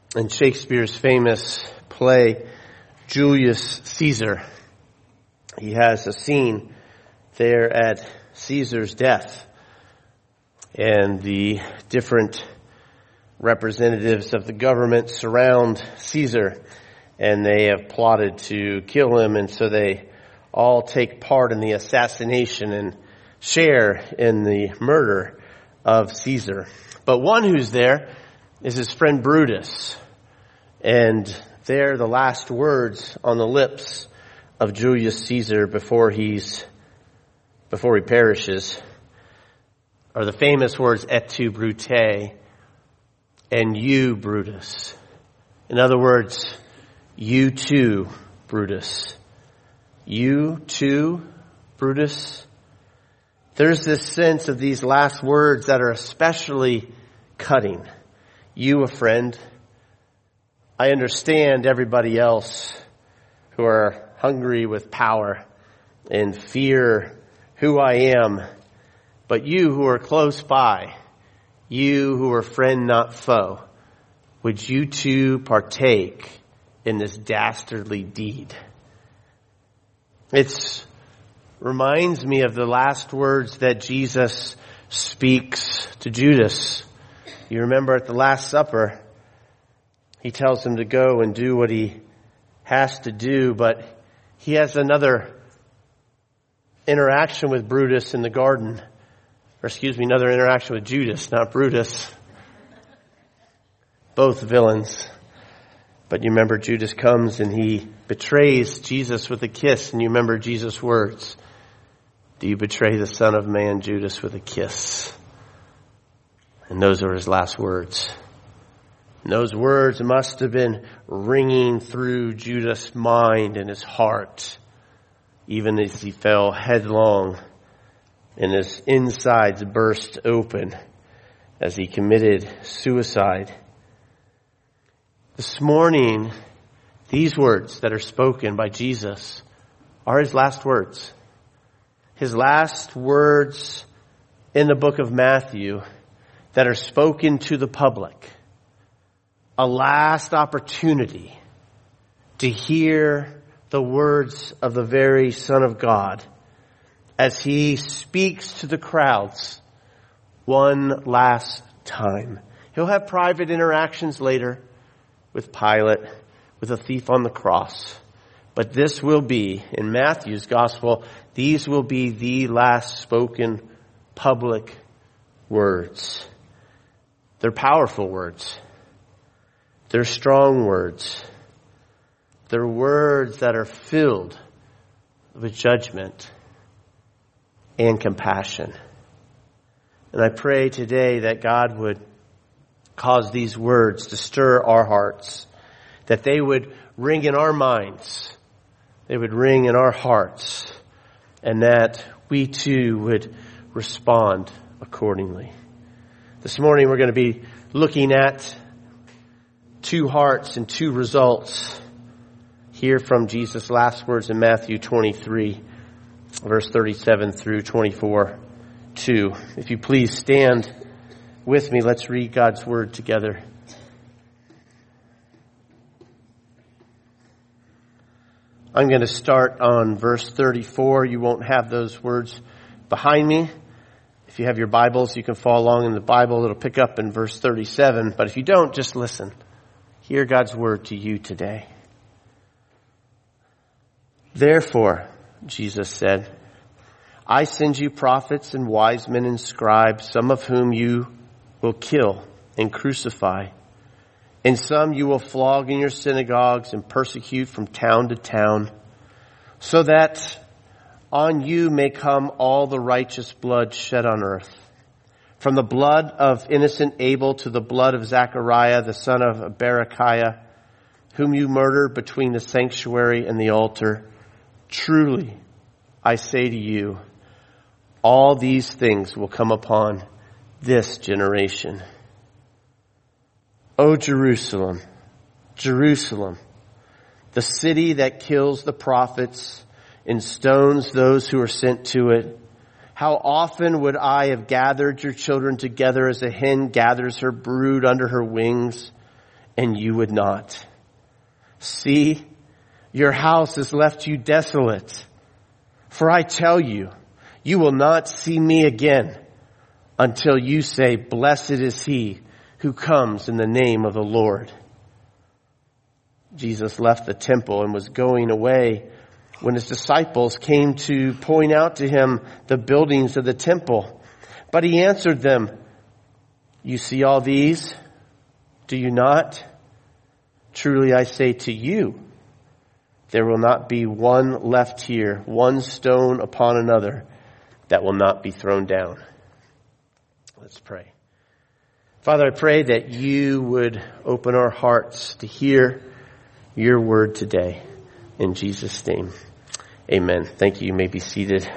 in Shakespeare's famous play, Julius Caesar. He has a scene there at Caesar's death, and the different representatives of the government surround Caesar, and they have plotted to kill him, and so they all take part in the assassination and share in the murder of Caesar. But one who's there is his friend Brutus, and they're the last words on the lips of Julius Caesar before he perishes are the famous words, "Et tu, Brute," and "you, Brutus." In other words, you too, Brutus. You too, Brutus. There's this sense of these last words that are especially cutting. You, a friend. I understand everybody else who are hungry with power and fear who I am. But you who are close by, you who are friend not foe, would you too partake in this dastardly deed? It reminds me of the last words that Jesus speaks to Judas. You remember at the Last Supper, he tells him to go and do what he has to do, but he has another interaction with Brutus in the garden. Another interaction with Judas, not Brutus. Both villains. But you remember Judas comes and he betrays Jesus with a kiss, and you remember Jesus' words. Do you betray the Son of Man, Judas, with a kiss? And those are his last words. And those words must have been ringing through Judas' mind and his heart, even as he fell headlong and his insides burst open as he committed suicide. This morning, these words that are spoken by Jesus are his last words. His last words in the book of Matthew that are spoken to the public. A last opportunity to hear the words of the very Son of God as he speaks to the crowds one last time. He'll have private interactions later with Pilate, with a thief on the cross. But this will be, in Matthew's gospel, these will be the last spoken public words. They're powerful words. They're strong words. They're words that are filled with judgment and compassion. And I pray today that God would cause these words to stir our hearts, that they would ring in our minds, they would ring in our hearts, and that we too would respond accordingly. This morning we're going to be looking at two hearts and two results. Hear from Jesus' last words in Matthew 23, verse 37 through 24:2. If you please stand with me, let's read God's word together. I'm going to start on verse 34. You won't have those words behind me. If you have your Bibles, you can follow along in the Bible. It'll pick up in verse 37. But if you don't, just listen. Hear God's word to you today. Therefore, Jesus said, I send you prophets and wise men and scribes, some of whom you will kill and crucify, and some you will flog in your synagogues and persecute from town to town, so that on you may come all the righteous blood shed on earth, from the blood of innocent Abel to the blood of Zechariah, the son of Berechiah, whom you murdered between the sanctuary and the altar. Truly, I say to you, all these things will come upon this generation. O Jerusalem, Jerusalem, the city that kills the prophets and stones those who are sent to it. How often would I have gathered your children together as a hen gathers her brood under her wings, and you would not. See, your house has left you desolate. For I tell you, you will not see me again until you say, blessed is he who comes in the name of the Lord. Jesus left the temple and was going away when his disciples came to point out to him the buildings of the temple. But he answered them, you see all these? Do you not? Truly I say to you, there will not be one left here, one stone upon another, that will not be thrown down. Let's pray. Father, I pray that you would open our hearts to hear your word today. In Jesus' name, amen. Thank you. You may be seated.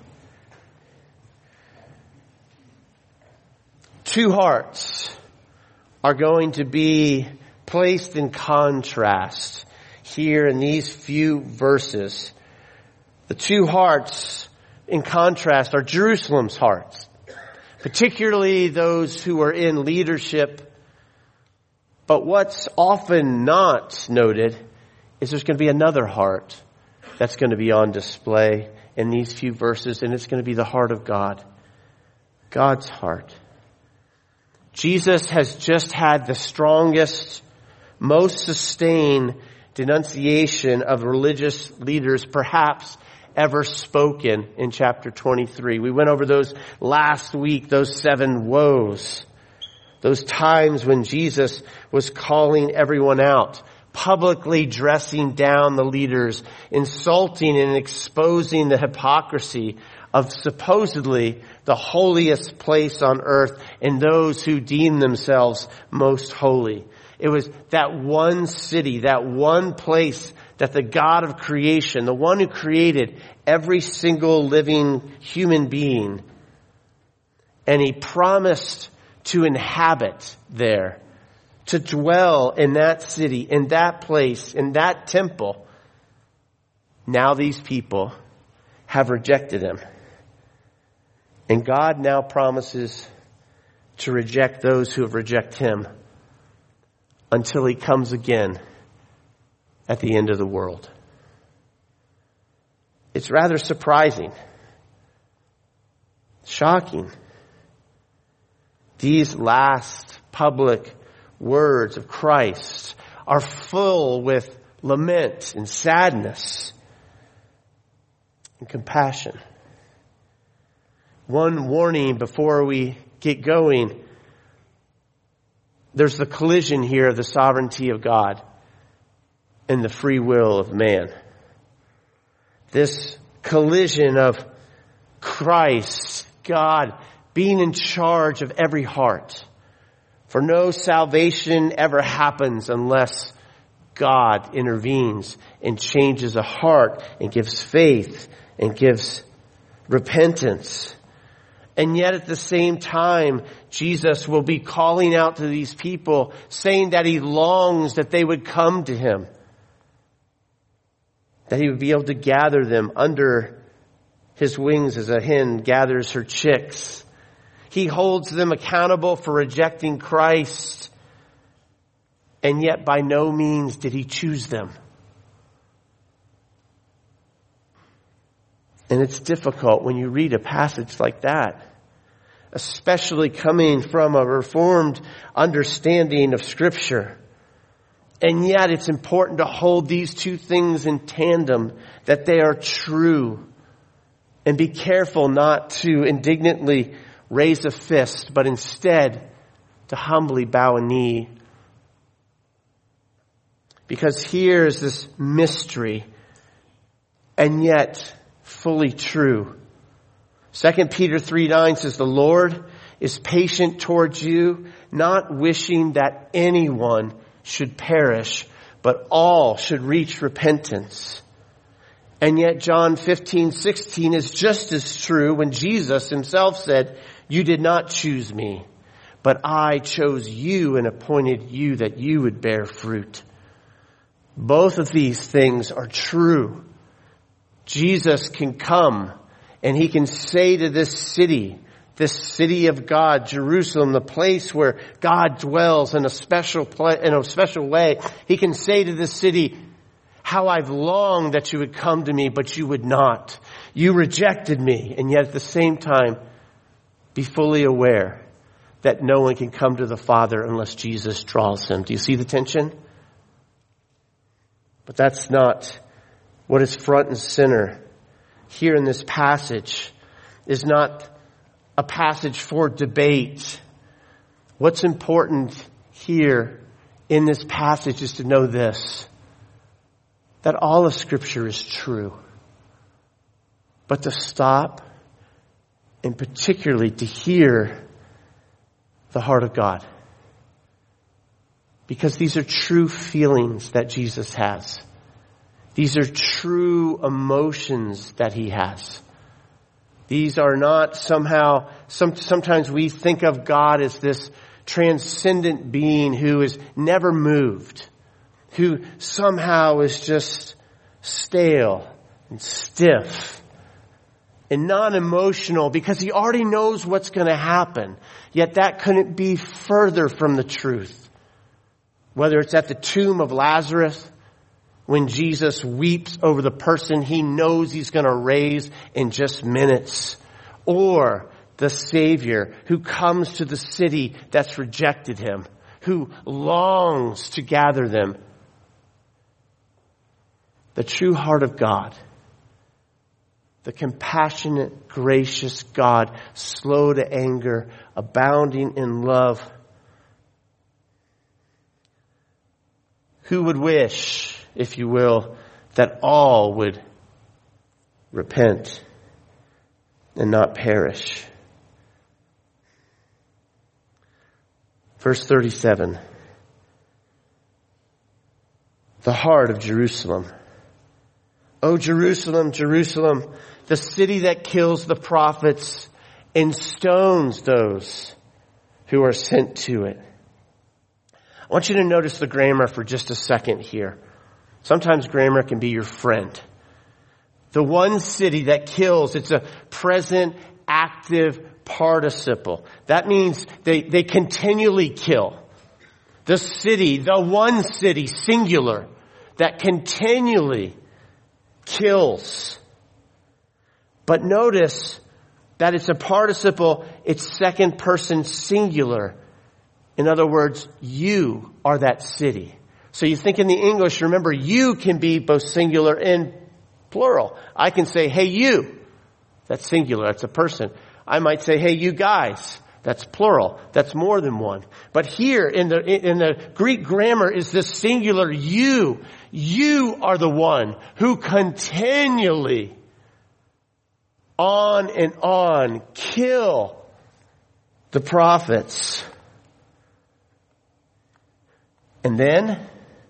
Two hearts are going to be placed in contrast here in these few verses. The two hearts in contrast are Jerusalem's hearts, particularly those who are in leadership. But what's often not noted is there's going to be another heart that's going to be on display in these few verses, and it's going to be the heart of God, God's heart. Jesus has just had the strongest, most sustained denunciation of religious leaders perhaps ever spoken in chapter 23. We went over those last week, those 7 woes. Those times when Jesus was calling everyone out, publicly dressing down the leaders, insulting and exposing the hypocrisy of supposedly the holiest place on earth and those who deem themselves most holy. It was that one city, that one place that the God of creation, the one who created every single living human being, and he promised to inhabit there, to dwell in that city, in that place, in that temple. Now these people have rejected him. And God now promises to reject those who have rejected him until he comes again at the end of the world. It's rather surprising, shocking. These last public words of Christ are full with lament and sadness and compassion. One warning before we get going: there's the collision here of the sovereignty of God and the free will of man. This collision of Christ, God, being in charge of every heart. For no salvation ever happens unless God intervenes and changes a heart and gives faith and gives repentance. And yet at the same time, Jesus will be calling out to these people, saying that he longs that they would come to him, that he would be able to gather them under his wings as a hen gathers her chicks. He holds them accountable for rejecting Christ, and yet by no means did he choose them. And it's difficult when you read a passage like that, especially coming from a Reformed understanding of Scripture. And yet it's important to hold these two things in tandem, that they are true. And be careful not to indignantly raise a fist, but instead to humbly bow a knee. Because here is this mystery, and yet fully true. 2 Peter 3:9 says, the Lord is patient towards you, not wishing that anyone should perish, but all should reach repentance. And yet John 15:16 is just as true when Jesus himself said, you did not choose me, but I chose you and appointed you that you would bear fruit. Both of these things are true. Jesus can come and he can say to this city, this city of God, Jerusalem, the place where God dwells in a special way. He can say to this city, how I've longed that you would come to me, but you would not. You rejected me, and yet at the same time, be fully aware that no one can come to the Father unless Jesus draws him. Do you see the tension? But that's not what is front and center here in this passage. Is not a passage for debate. What's important here in this passage is to know this, that all of Scripture is true. But to stop and particularly to hear the heart of God. Because these are true feelings that Jesus has. These are true emotions that he has. These are not somehow, sometimes we think of God as this transcendent being who is never moved, who somehow is just stale and stiff and non-emotional because he already knows what's going to happen. Yet that couldn't be further from the truth. Whether it's at the tomb of Lazarus, when Jesus weeps over the person he knows he's going to raise in just minutes, or the Savior who comes to the city that's rejected him, who longs to gather them. The true heart of God, the compassionate, gracious God, slow to anger, abounding in love. Who would wish, if you will, that all would repent and not perish? Verse 37. The heart of Jerusalem. O Jerusalem, Jerusalem, the city that kills the prophets and stones those who are sent to it. I want you to notice the grammar for just a second here. Sometimes grammar can be your friend. The one city that kills, it's a present active participle. That means they continually kill. The city, the one city, singular, that continually kills. But notice that it's a participle, it's second person singular. In other words, you are that city. So you think in the English, remember, you can be both singular and plural. I can say, hey, you. That's singular. That's a person. I might say, hey, you guys. That's plural. That's more than one. But here in the Greek grammar is this singular you. You are the one who continually on and on kill the prophets. And then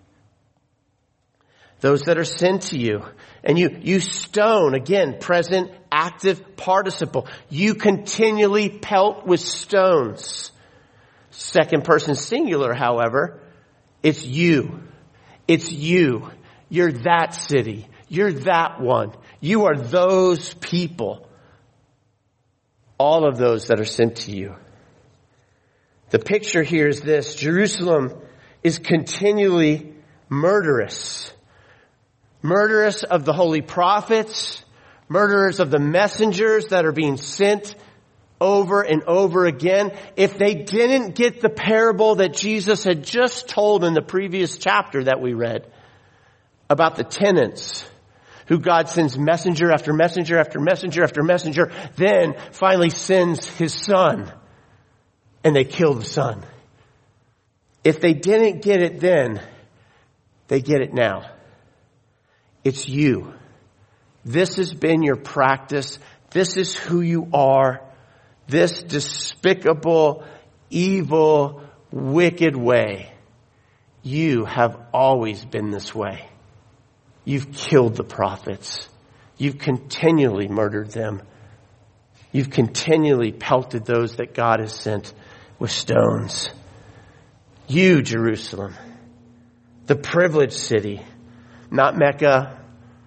those that are sent to you. And you stone, again, present active participle. You continually pelt with stones. Second person singular, however, it's you. It's you. You're that city. You're that one. You are those people. All of those that are sent to you. The picture here is this. Jerusalem is continually murderous. Murderous of the holy prophets, murderers of the messengers that are being sent over and over again. If they didn't get the parable that Jesus had just told in the previous chapter that we read about the tenants, who God sends messenger after messenger after messenger after messenger, then finally sends his son, and they kill the son. If they didn't get it then, they get it now. It's you. This has been your practice. This is who you are. This despicable, evil, wicked way. You have always been this way. You've killed the prophets. You've continually murdered them. You've continually pelted those that God has sent with stones. You, Jerusalem, the privileged city, not Mecca,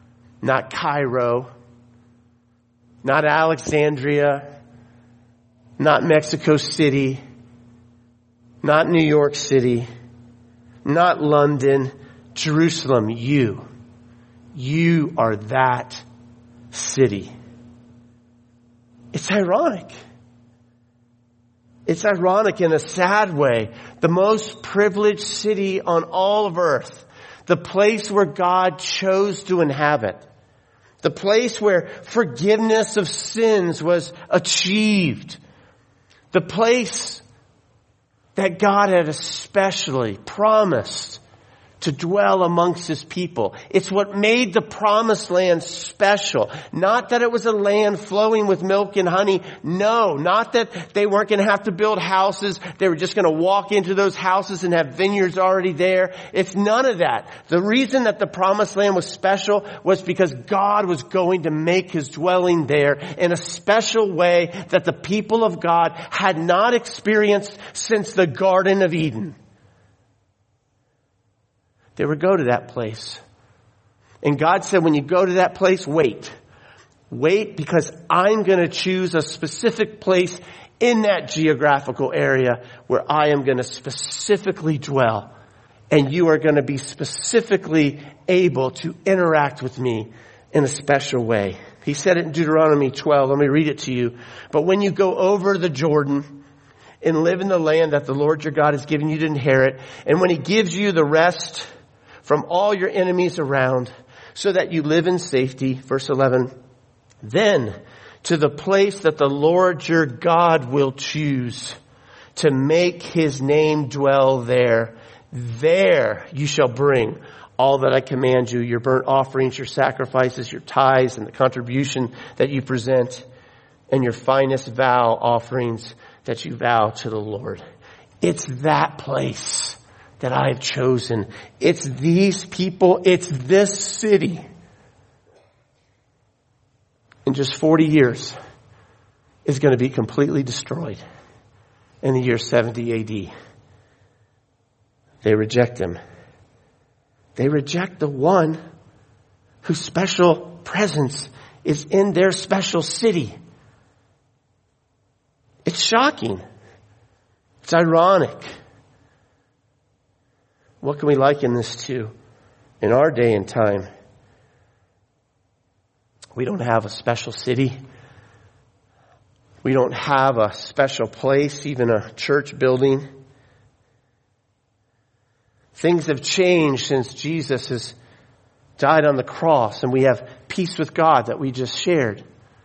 not Cairo, not Alexandria, not Mexico City, not New York City, not London, Jerusalem. You are that city. It's ironic. It's ironic in a sad way. The most privileged city on all of earth. The place where God chose to inhabit. The place where forgiveness of sins was achieved. The place that God had especially promised to dwell amongst his people. It's what made the promised land special. Not that it was a land flowing with milk and honey. No, not that they weren't going to have to build houses. They were just going to walk into those houses and have vineyards already there. It's none of that. The reason that the promised land was special was because God was going to make his dwelling there in a special way that the people of God had not experienced since the Garden of Eden. They would go to that place. And God said, when you go to that place, wait. Wait, because I'm going to choose a specific place in that geographical area where I am going to specifically dwell. And you are going to be specifically able to interact with me in a special way. He said it in Deuteronomy 12. Let me read it to you. But when you go over the Jordan and live in the land that the Lord your God has given you to inherit, and when he gives you the rest from all your enemies around, so that you live in safety. Verse 11. Then to the place that the Lord your God will choose to make his name dwell there, there you shall bring all that I command you, your burnt offerings, your sacrifices, your tithes, and the contribution that you present, and your finest vow offerings that you vow to the Lord. It's that place that I have chosen. It's these people. It's this city. In just 40 years, is going to be completely destroyed. In the year 70 AD. They reject him. They reject the one whose special presence is in their special city. It's shocking. It's ironic. What can we liken this to in our day and time? We don't have a special city. We don't have a special place, even a church building. Things have changed since Jesus has died on the cross, and we have peace with God that we just shared.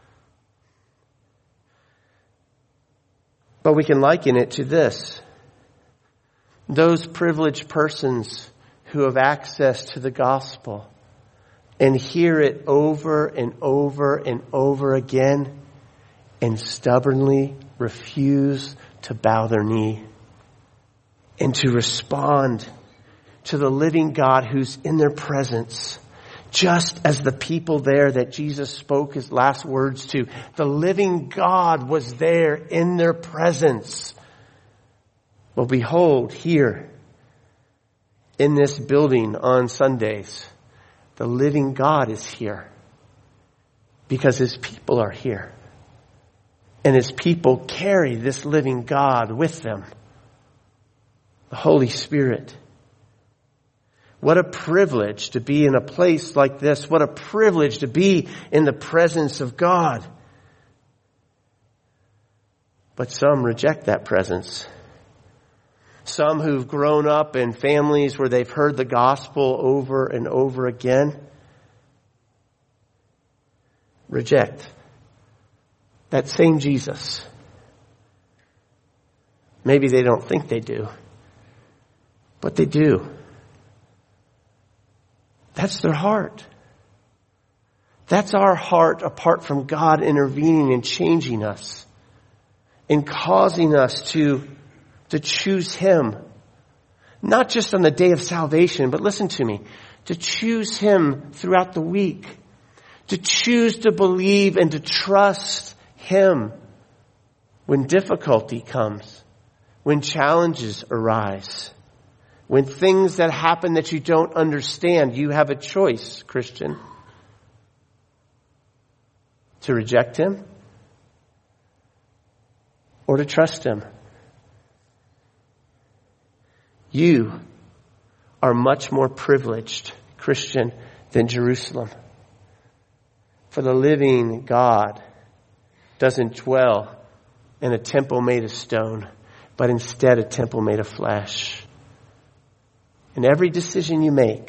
But we can liken it to this. Those privileged persons who have access to the gospel and hear it over and over and over again and stubbornly refuse to bow their knee and to respond to the living God who's in their presence. Just as the people there that Jesus spoke his last words to, the living God was there in their presence. Well, behold, here in this building on Sundays, the living God is here because his people are here. And his people carry this living God with them. The Holy Spirit. What a privilege to be in a place like this. What a privilege to be in the presence of God. But some reject that presence. Some who've grown up in families where they've heard the gospel over and over again reject that same Jesus. Maybe they don't think they do, but they do. That's their heart. That's our heart apart from God intervening and changing us and causing us to choose him. Not just on the day of salvation, but listen to me, to choose him throughout the week. To choose to believe and to trust him when difficulty comes, when challenges arise, when things that happen that you don't understand. You have a choice, Christian, to reject him or to trust him. You are much more privileged, Christian, than Jerusalem. For the living God doesn't dwell in a temple made of stone, but instead a temple made of flesh. And every decision you make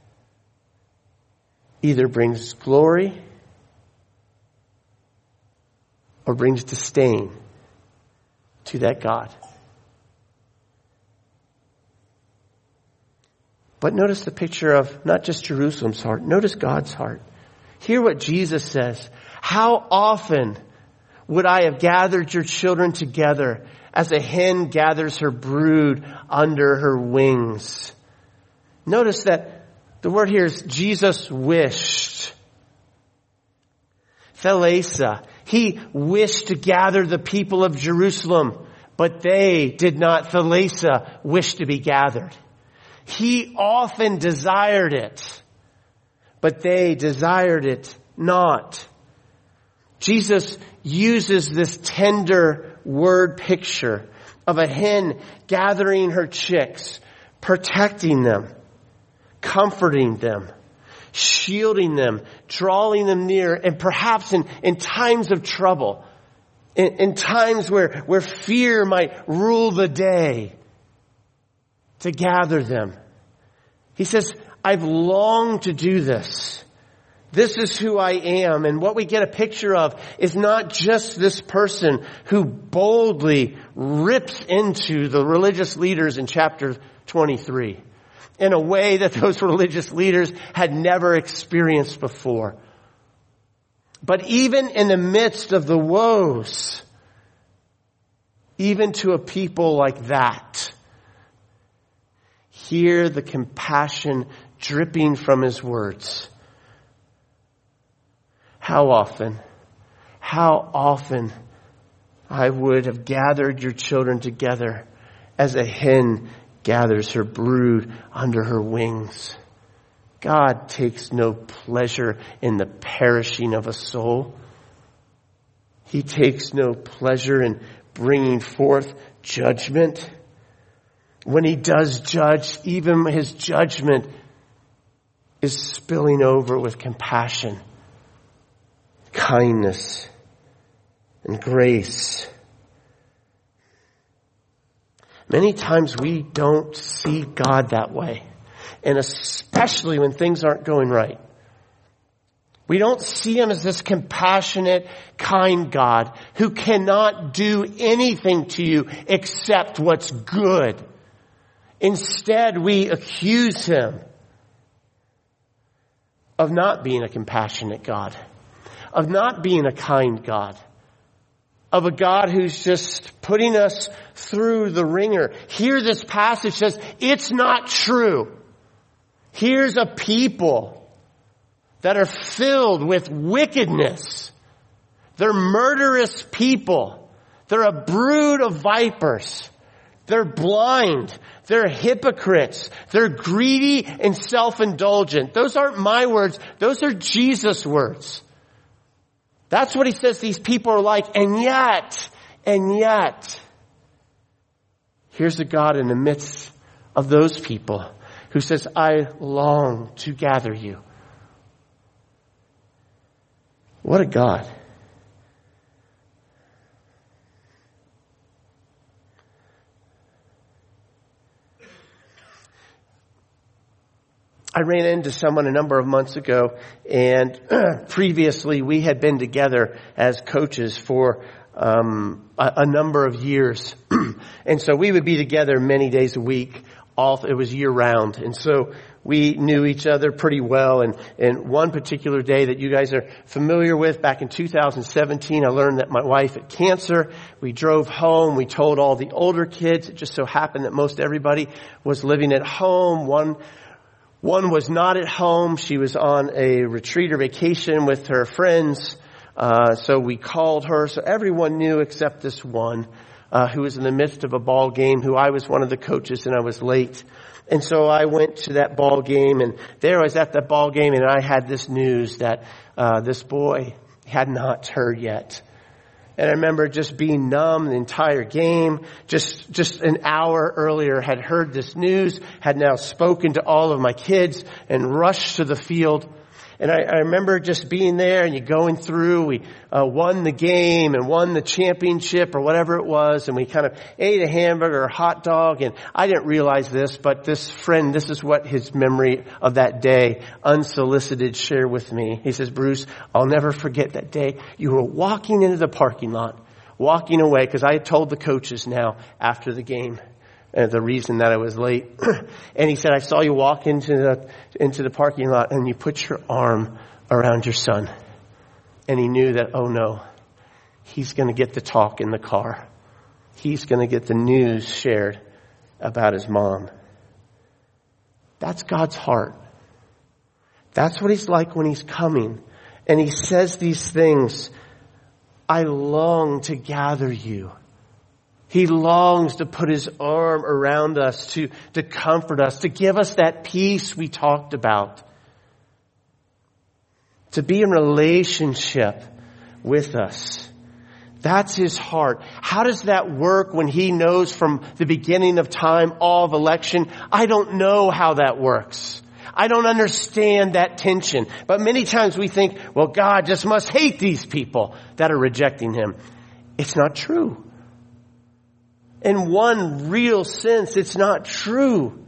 either brings glory or brings disdain to that God. But notice the picture of not just Jerusalem's heart. Notice God's heart. Hear what Jesus says. How often would I have gathered your children together as a hen gathers her brood under her wings? Notice that the word here is Jesus wished. Thalassa. He wished to gather the people of Jerusalem, but they did not, Thalassa, wish to be gathered. He often desired it, but they desired it not. Jesus uses this tender word picture of a hen gathering her chicks, protecting them, comforting them, shielding them, drawing them near, and perhaps in times of trouble, in times where fear might rule the day, to gather them. He says, I've longed to do this. This is who I am. And what we get a picture of is not just this person who boldly rips into the religious leaders in chapter 23 in a way that those religious leaders had never experienced before. But even in the midst of the woes, even to a people like that, hear the compassion dripping from his words. How often I would have gathered your children together as a hen gathers her brood under her wings. God takes no pleasure in the perishing of a soul. He takes no pleasure in bringing forth judgment. When he does judge, even his judgment is spilling over with compassion, kindness, and grace. Many times we don't see God that way, and especially when things aren't going right. We don't see him as this compassionate, kind God who cannot do anything to you except what's good. Instead, we accuse him of not being a compassionate God, of not being a kind God, of a God who's just putting us through the ringer. Here this passage says, it's not true. Here's a people that are filled with wickedness. They're murderous people. They're a brood of vipers. They're blind. They're hypocrites. They're greedy and self-indulgent. Those aren't my words. Those are Jesus' words. That's what he says these people are like. And yet, here's a God in the midst of those people who says, I long to gather you. What a God. I ran into someone a number of months ago, and previously we had been together as coaches for a number of years. And so we would be together many days a week. It was year round. And so we knew each other pretty well. And one particular day that you guys are familiar with, back in 2017, I learned that my wife had cancer. We drove home. We told all the older kids. It just so happened that most everybody was living at home. One was not at home. She was on a retreat or vacation with her friends. So we called her. So everyone knew except this one, who was in the midst of a ball game, who I was one of the coaches and I was late. And so I went to that ball game, and there I was at that ball game, and I had this news that this boy had not heard yet. And I remember just being numb the entire game. Just an hour earlier had heard this news, had now spoken to all of my kids and rushed to the field. And I remember just being there and you going through, we won the game and won the championship or whatever it was. And we kind of ate a hamburger or a hot dog. And I didn't realize this, but this friend, this is what his memory of that day, unsolicited, shared with me. He says, Bruce, I'll never forget that day. You were walking into the parking lot, walking away, because I had told the coaches now after the game. The reason that I was late. And he said, I saw you walk into the parking lot and you put your arm around your son. And he knew that, oh no, he's going to get the talk in the car. He's going to get the news shared about his mom. That's God's heart. That's what he's like when he's coming. And he says these things, I long to gather you. He longs to put his arm around us, to comfort us, to give us that peace we talked about. To be in relationship with us. That's his heart. How does that work when he knows from the beginning of time, all of election? I don't know how that works. I don't understand that tension. But many times we think, well, God just must hate these people that are rejecting him. It's not true. In one real sense, it's not true.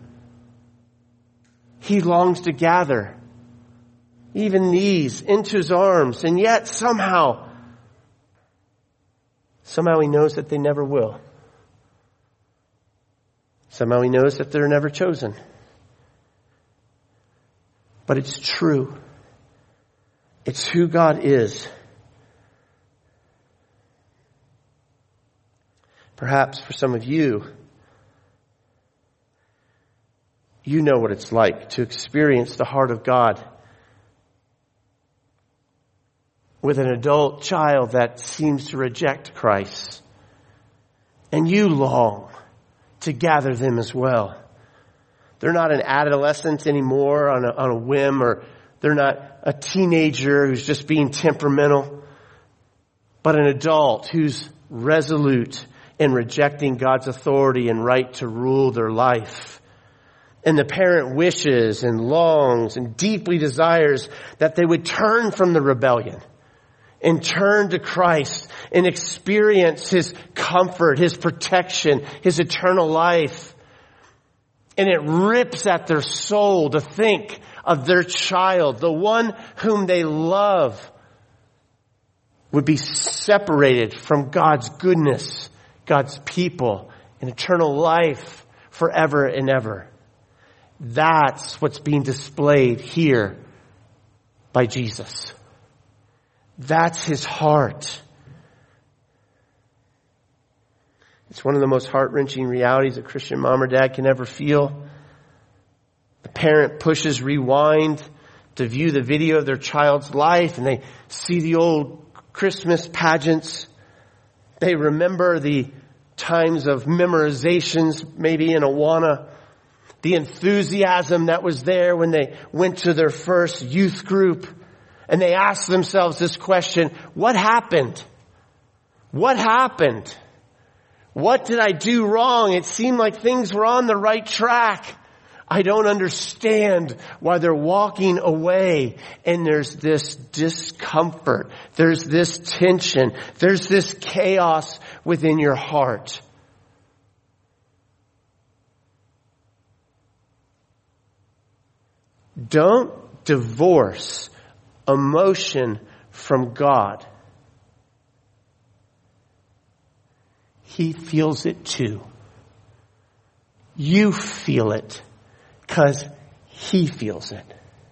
He longs to gather even these into his arms, and yet somehow he knows that they never will. Somehow he knows that they're never chosen. But it's true. It's who God is. Perhaps for some of you, you know what it's like to experience the heart of God with an adult child that seems to reject Christ. And you long to gather them as well. They're not an adolescent anymore on a whim, or they're not a teenager who's just being temperamental, but an adult who's resolute in rejecting God's authority and right to rule their life. And the parent wishes and longs and deeply desires that they would turn from the rebellion and turn to Christ and experience his comfort, his protection, his eternal life. And it rips at their soul to think of their child, the one whom they love, would be separated from God's goodness, God's people, and eternal life forever and ever. That's what's being displayed here by Jesus. That's his heart. It's one of the most heart-wrenching realities a Christian mom or dad can ever feel. The parent pushes rewind to view the video of their child's life, and they see the old Christmas pageants. They remember the times of memorizations, maybe in Awana. The enthusiasm that was there when they went to their first youth group. And they asked themselves this question, what happened? What happened? What did I do wrong? It seemed like things were on the right track. I don't understand why they're walking away. And there's this discomfort. There's this tension. There's this chaos within your heart. Don't divorce emotion from God. He feels it too. You feel it because he feels it.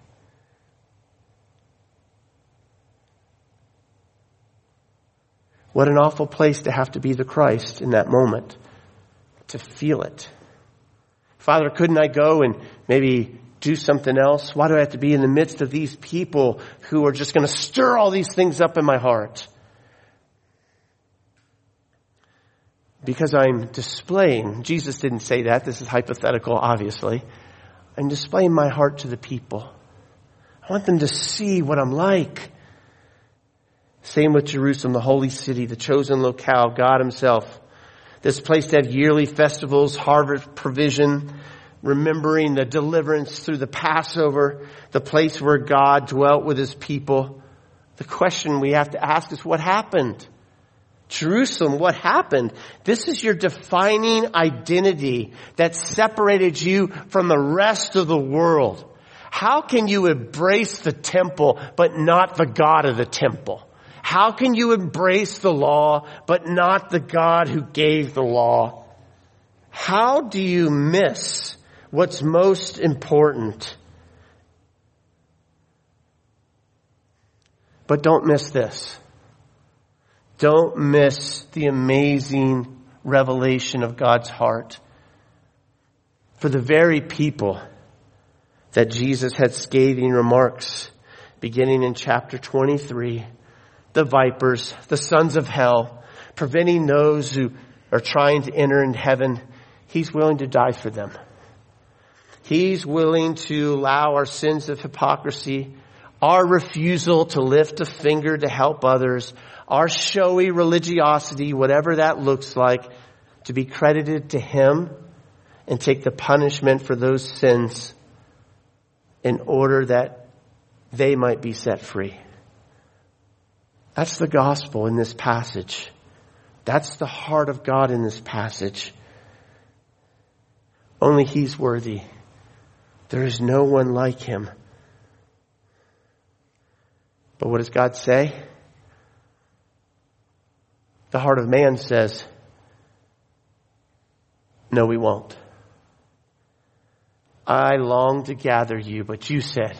What an awful place to have to be the Christ in that moment, to feel it. Father, couldn't I go and maybe do something else? Why do I have to be in the midst of these people who are just going to stir all these things up in my heart? Because I'm displaying, Jesus didn't say that, this is hypothetical, obviously. I'm displaying my heart to the people. I want them to see what I'm like. Same with Jerusalem, the holy city, the chosen locale, God himself. This place to have yearly festivals, harvest provision, remembering the deliverance through the Passover, the place where God dwelt with his people. The question we have to ask is, what happened? Jerusalem, what happened? This is your defining identity that separated you from the rest of the world. How can you embrace the temple but not the God of the temple? How can you embrace the law but not the God who gave the law? How do you miss what's most important? But don't miss this. Don't miss the amazing revelation of God's heart for the very people that Jesus had scathing remarks beginning in chapter 23. The vipers, the sons of hell, preventing those who are trying to enter into heaven. He's willing to die for them. He's willing to allow our sins of hypocrisy, our refusal to lift a finger to help others, our showy religiosity, whatever that looks like, to be credited to him and take the punishment for those sins in order that they might be set free. That's the gospel in this passage. That's the heart of God in this passage. Only he's worthy. There is no one like him. But what does God say? The heart of man says, no, we won't. I long to gather you, but you said,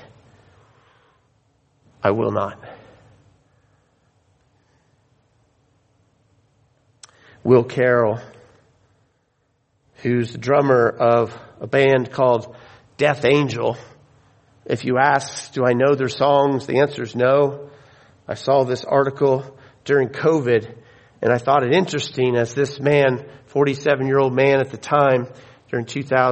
I will not. Will Carroll, who's the drummer of a band called Death Angel. If you ask, do I know their songs? The answer is no. I saw this article during COVID, and I thought it interesting as this man, 47-year-old man at the time, during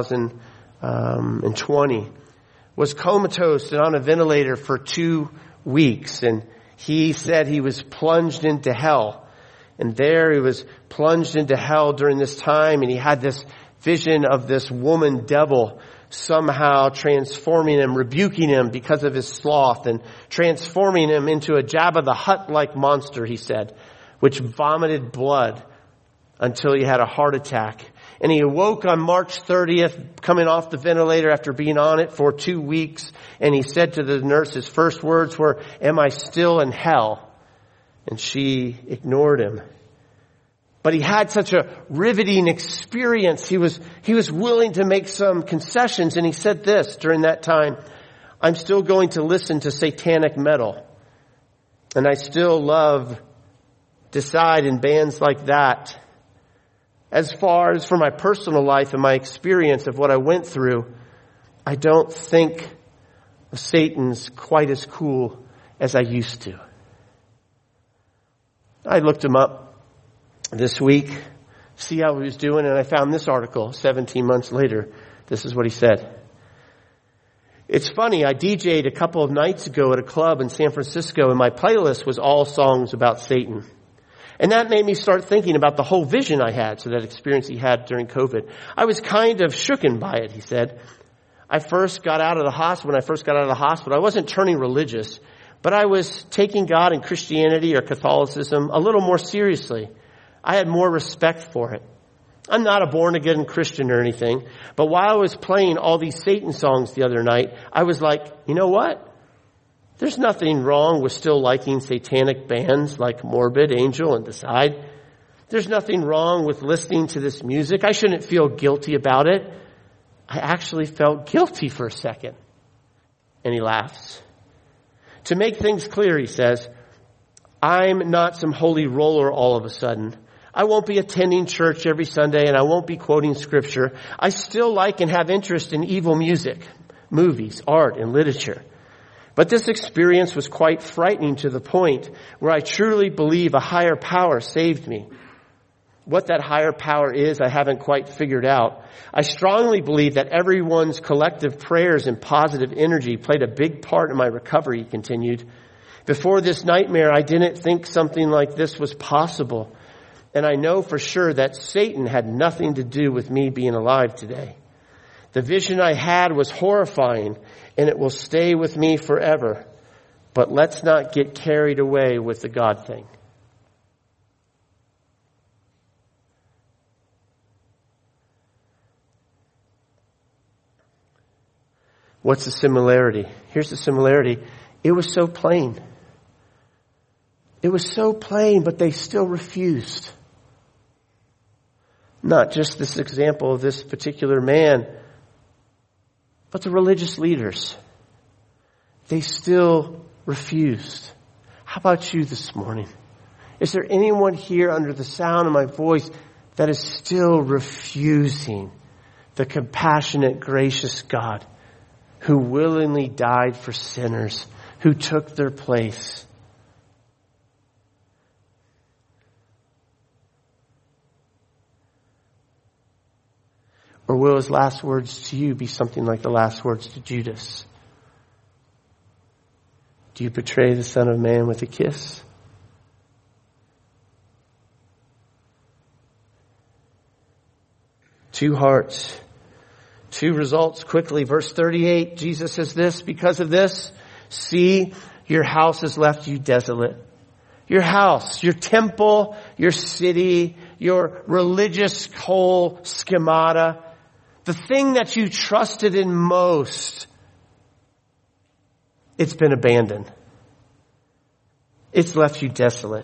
2020, was comatose and on a ventilator for 2 weeks. And he said he was plunged into hell. And there he was plunged into hell during this time, and he had this vision of this woman devil somehow transforming him, rebuking him because of his sloth, and transforming him into a Jabba the Hutt-like monster, he said, which vomited blood until he had a heart attack. And he awoke on March 30th, coming off the ventilator after being on it for 2 weeks, and he said to the nurse, his first words were, "Am I still in hell?" And she ignored him. But he had such a riveting experience. He was willing to make some concessions. And he said this during that time, "I'm still going to listen to satanic metal. And I still love Decide and bands like that. As far as for my personal life and my experience of what I went through, I don't think Satan's quite as cool as I used to." I looked him up this week, see how he was doing, and I found this article 17 months later. This is what he said. "It's funny, I DJ'd a couple of nights ago at a club in San Francisco, and my playlist was all songs about Satan. And that made me start thinking about the whole vision I had, so that experience he had during COVID. I was kind of shooken by it," he said. When I first got out of the hospital, I wasn't turning religious, but I was taking God and Christianity or Catholicism a little more seriously. I had more respect for it. I'm not a born-again Christian or anything, but while I was playing all these Satan songs the other night, I was like, you know what? There's nothing wrong with still liking satanic bands like Morbid, Angel, and Decide. There's nothing wrong with listening to this music. I shouldn't feel guilty about it. I actually felt guilty for a second." And he laughs. "To make things clear," he says, "I'm not some holy roller all of a sudden. I won't be attending church every Sunday, and I won't be quoting scripture. I still like and have interest in evil music, movies, art, and literature. But this experience was quite frightening to the point where I truly believe a higher power saved me. What that higher power is, I haven't quite figured out. I strongly believe that everyone's collective prayers and positive energy played a big part in my recovery," he continued. Before this nightmare, I didn't think something like this was possible. And I know for sure that Satan had nothing to do with me being alive today. The vision I had was horrifying, and it will stay with me forever. But let's not get carried away with the God thing. What's the similarity? Here's the similarity. It was so plain. It was so plain, but they still refused. Not just this example of this particular man, but the religious leaders. They still refused. How about you this morning? Is there anyone here under the sound of my voice that is still refusing the compassionate, gracious God who willingly died for sinners, who took their place? Or will his last words to you be something like the last words to Judas? Do you betray the Son of Man with a kiss? Two hearts, two results quickly. Verse 38, Jesus says this, because of this, see, your house has left you desolate. Your house, your temple, your city, your religious whole schemata, the thing that you trusted in most, it's been abandoned. It's left you desolate.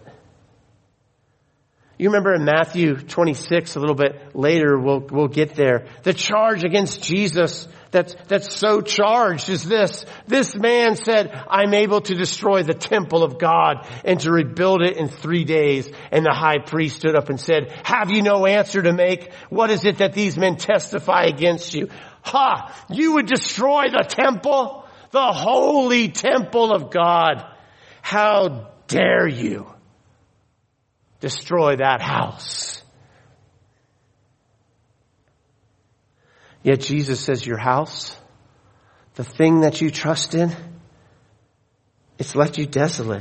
You remember in Matthew 26, a little bit later, we'll get there. The charge against Jesus that's so charged is this. This man said, I'm able to destroy the temple of God and to rebuild it in 3 days. And the high priest stood up and said, have you no answer to make? What is it that these men testify against you? You would destroy the temple, the holy temple of God. How dare you destroy that house? Yet Jesus says, your house, the thing that you trust in, it's left you desolate.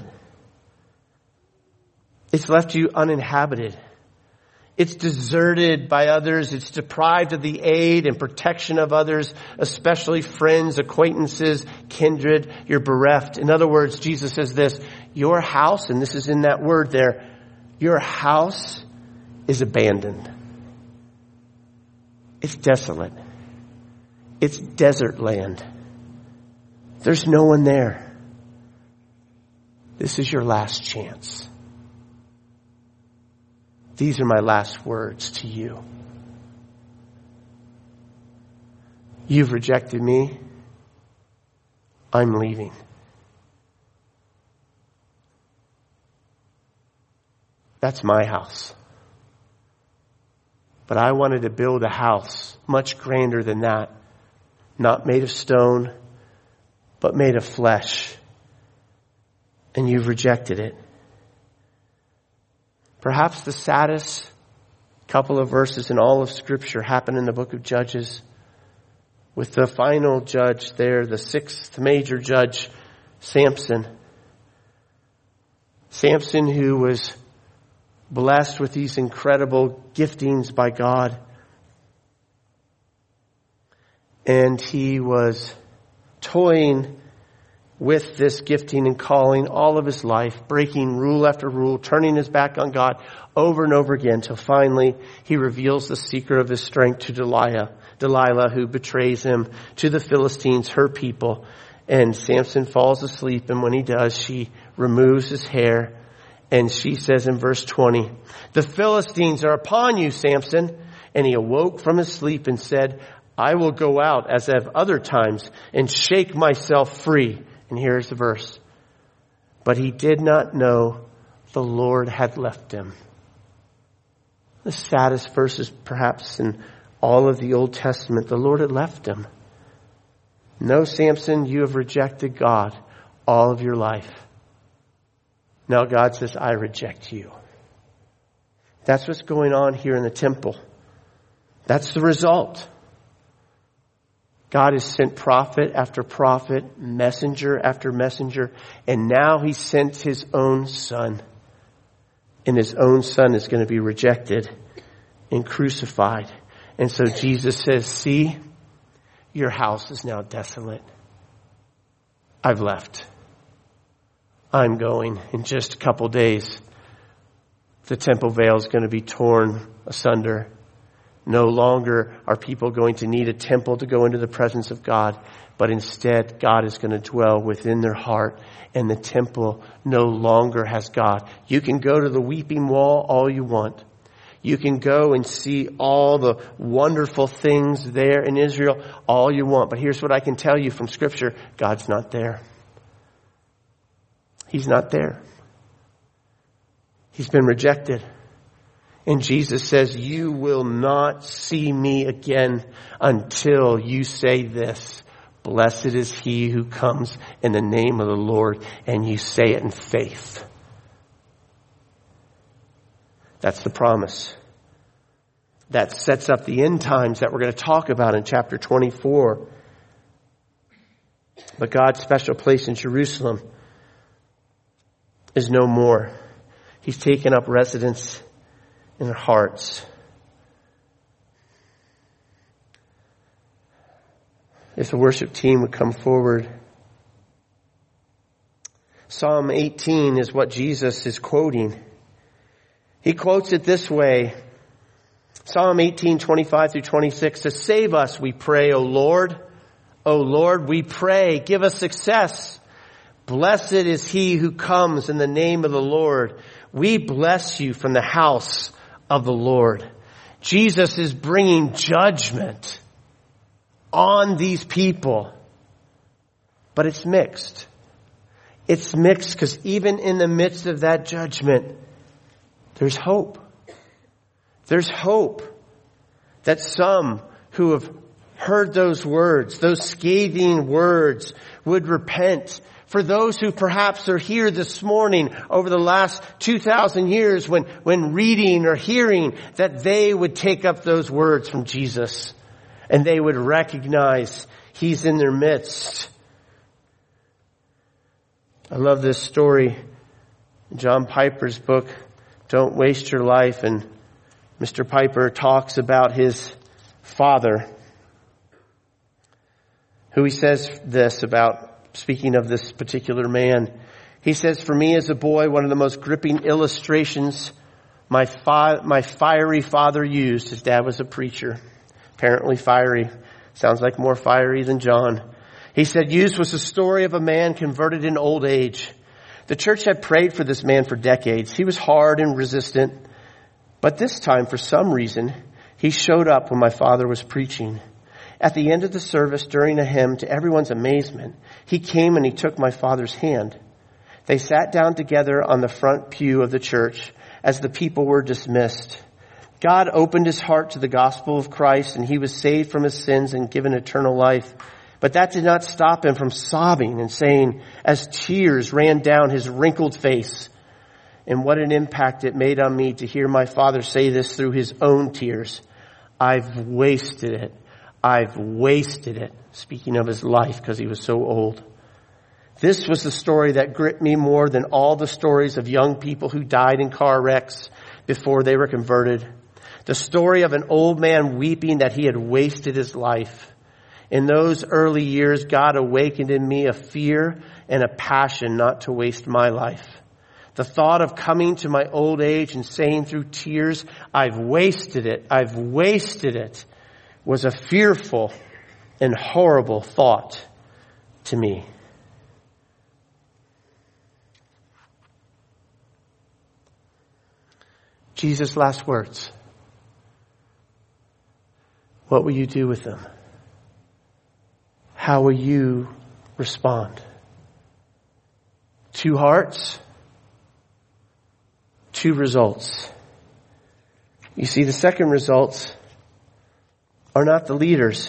It's left you uninhabited. It's deserted by others. It's deprived of the aid and protection of others, especially friends, acquaintances, kindred. You're bereft. In other words, Jesus says this, your house, and this is in that word there, your house is abandoned. It's desolate. It's desert land. There's no one there. This is your last chance. These are my last words to you. You've rejected me. I'm leaving. That's my house. But I wanted to build a house much grander than that. Not made of stone, but made of flesh. And you've rejected it. Perhaps the saddest couple of verses in all of Scripture happen in the book of Judges, with the final judge there, the sixth major judge, Samson. Samson, who was blessed with these incredible giftings by God. And he was toying with this gifting and calling all of his life, breaking rule after rule, turning his back on God over and over again, till finally he reveals the secret of his strength to Delilah, who betrays him to the Philistines, her people. And Samson falls asleep, and when he does, she removes his hair, and she says in verse 20, the Philistines are upon you, Samson. And he awoke from his sleep and said, I will go out as at other times and shake myself free. And here's the verse. But he did not know the Lord had left him. The saddest verses perhaps in all of the Old Testament. The Lord had left him. No, Samson, you have rejected God all of your life. Now God says, I reject you. That's what's going on here in the temple. That's the result. God has sent prophet after prophet, messenger after messenger, and now he sent his own son. And his own son is going to be rejected and crucified. And so Jesus says, see, your house is now desolate. I've left. I'm going. In just a couple days, the temple veil is going to be torn asunder. No longer are people going to need a temple to go into the presence of God, but instead God is going to dwell within their heart, and the temple no longer has God. You can go to the weeping wall all you want. You can go and see all the wonderful things there in Israel all you want. But here's what I can tell you from Scripture. God's not there. He's not there. He's been rejected. And Jesus says, you will not see me again until you say this. Blessed is he who comes in the name of the Lord. And you say it in faith. That's the promise. That sets up the end times that we're going to talk about in chapter 24. But God's special place in Jerusalem is no more. He's taken up residence in our hearts. If the worship team would come forward. Psalm 18 is what Jesus is quoting. He quotes it this way. Psalm 18, 25 through 26 says, save us, we pray, O Lord. O Lord, we pray, give us success. Blessed is he who comes in the name of the Lord. We bless you from the house of the Lord. Jesus is bringing judgment on these people. But it's mixed. It's mixed because even in the midst of that judgment, there's hope. There's hope that some who have heard those words, those scathing words, would repent. For those who perhaps are here this morning over the last 2,000 years when reading or hearing, that they would take up those words from Jesus and they would recognize he's in their midst. I love this story. John Piper's book, Don't Waste Your Life. And Mr. Piper talks about his father, who he says this about, speaking of this particular man. He says, for me as a boy, one of the most gripping illustrations my fiery father used, his dad was a preacher, apparently fiery, sounds like more fiery than John. He said, used was the story of a man converted in old age. The church had prayed for this man for decades. He was hard and resistant, but this time, for some reason, he showed up when my father was preaching. At the end of the service, during a hymn, to everyone's amazement, he came and he took my father's hand. They sat down together on the front pew of the church as the people were dismissed. God opened his heart to the gospel of Christ, and he was saved from his sins and given eternal life. But that did not stop him from sobbing and saying, as tears ran down his wrinkled face, and what an impact it made on me to hear my father say this through his own tears. I've wasted it. I've wasted it. Speaking of his life because he was so old. This was the story that gripped me more than all the stories of young people who died in car wrecks before they were converted. The story of an old man weeping that he had wasted his life. In those early years, God awakened in me a fear and a passion not to waste my life. The thought of coming to my old age and saying through tears, I've wasted it, was a fearful and horrible thought to me. Jesus' last words. What will you do with them? How will you respond? Two hearts, two results. You see, the second results are not the leaders,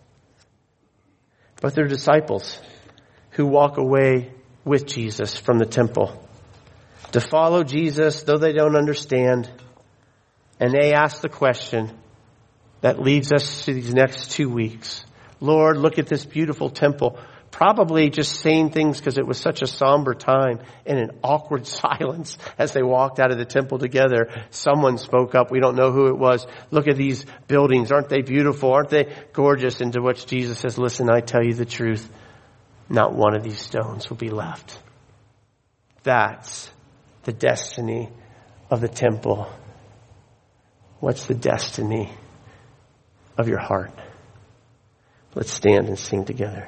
but their disciples who walk away with Jesus from the temple to follow Jesus, though they don't understand. And they ask the question that leads us to these next 2 weeks. Lord, look at this beautiful temple. Probably just saying things because it was such a somber time and an awkward silence as they walked out of the temple together. Someone spoke up. We don't know who it was. Look at these buildings. Aren't they beautiful? Aren't they gorgeous? And to which Jesus says, listen, I tell you the truth. Not one of these stones will be left. That's the destiny of the temple. What's the destiny of your heart? Let's stand and sing together.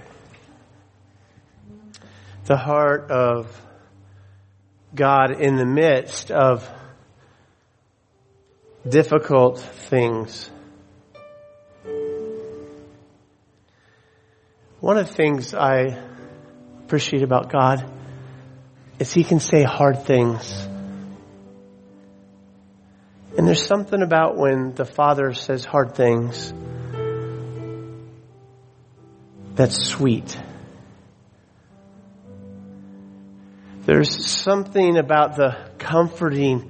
The heart of God in the midst of difficult things. One of the things I appreciate about God is He can say hard things. And there's something about when the Father says hard things that's sweet. There's something about the comforting,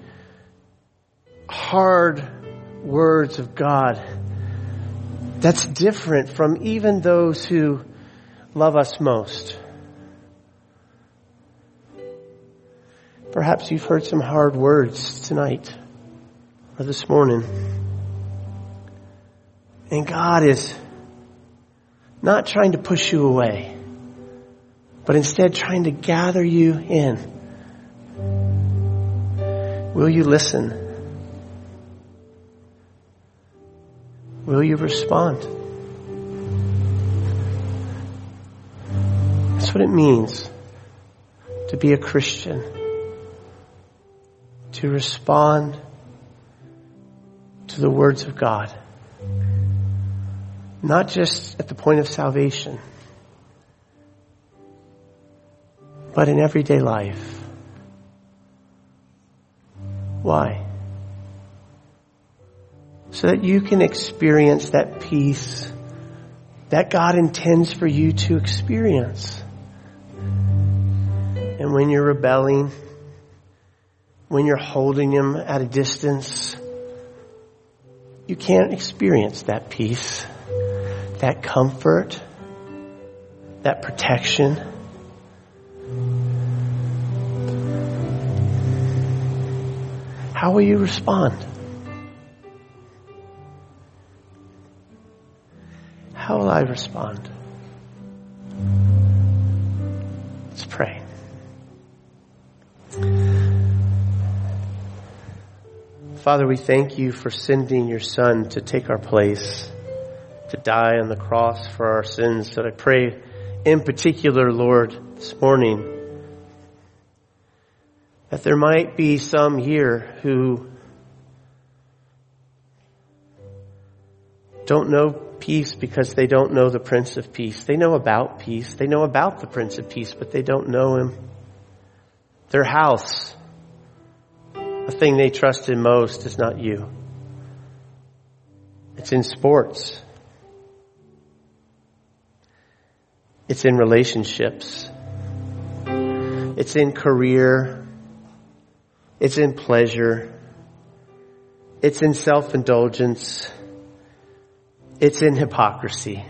hard words of God that's different from even those who love us most. Perhaps you've heard some hard words tonight or this morning. And God is not trying to push you away, but instead trying to gather you in. Will you listen? Will you respond? That's what it means to be a Christian. To respond to the words of God. Not just at the point of salvation, but in everyday life. Why? So that you can experience that peace that God intends for you to experience. And when you're rebelling, when you're holding Him at a distance, you can't experience that peace, that comfort, that protection. How will you respond? How will I respond? Let's pray. Father, we thank you for sending your Son to take our place, to die on the cross for our sins. But I pray in particular, Lord, this morning, that there might be some here who don't know peace because they don't know the Prince of Peace. They know about peace. They know about the Prince of Peace, but they don't know Him. Their house, the thing they trust in most, is not you. It's in sports. It's in relationships. It's in career. It's in pleasure. It's in self-indulgence. It's in hypocrisy.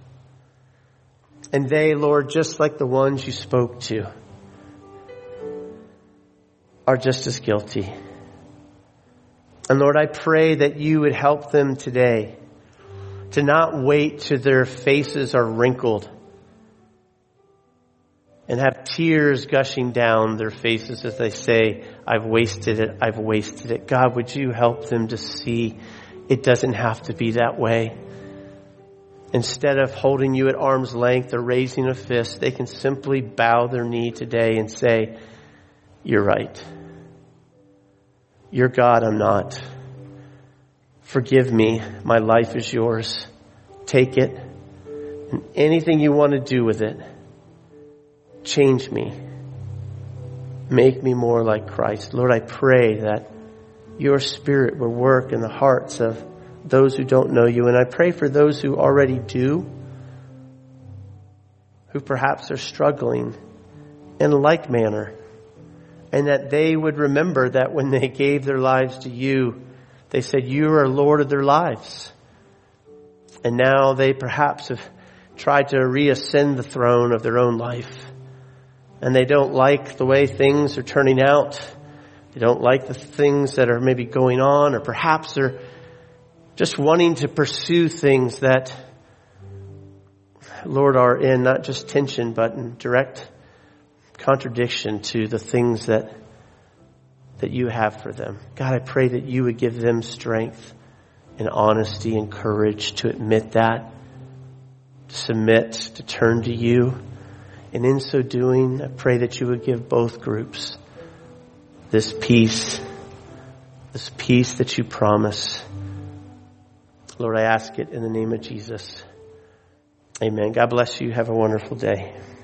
And they, Lord, just like the ones you spoke to, are just as guilty. And Lord, I pray that you would help them today to not wait till their faces are wrinkled and have tears gushing down their faces as they say, I've wasted it, I've wasted it. God, would you help them to see it doesn't have to be that way. Instead of holding you at arm's length or raising a fist, they can simply bow their knee today and say, you're right. You're God, I'm not. Forgive me. My life is yours. Take it. And anything you want to do with it, change me. Make me more like Christ. Lord, I pray that your Spirit will work in the hearts of those who don't know you. And I pray for those who already do, who perhaps are struggling in like manner. And that they would remember that when they gave their lives to you, they said, you are Lord of their lives. And now they perhaps have tried to reascend the throne of their own life. And they don't like the way things are turning out. They don't like the things that are maybe going on, or perhaps they're just wanting to pursue things that, Lord, are in not just tension, but in direct contradiction to the things that you have for them. God, I pray that you would give them strength and honesty and courage to admit that, to submit, to turn to you. And in so doing, I pray that you would give both groups this peace that you promise. Lord, I ask it in the name of Jesus. Amen. God bless you. Have a wonderful day.